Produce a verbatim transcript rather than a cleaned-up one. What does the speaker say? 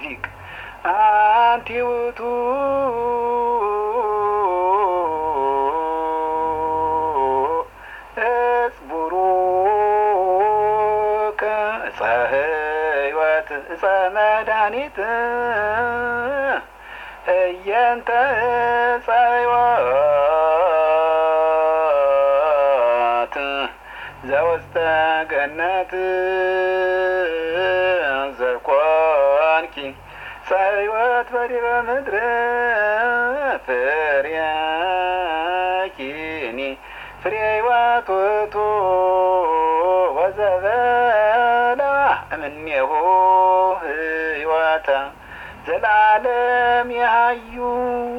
ዚቅ አንቲ ውእቱ እጽ ቡሩክ ዕፀ ሕይወት ዕፀ መድኃኒት እየንተ ዕፀ ሕይወት ዘውስተ ገነት ዘኮንኪ ዕፀ ሕይወት በዲበ ምድር ፍሬኪኒ ፍሬ ሕይወት ውእቱ ወዘበላ እምኔሁ ሕይወተ ዘላለም ያዩ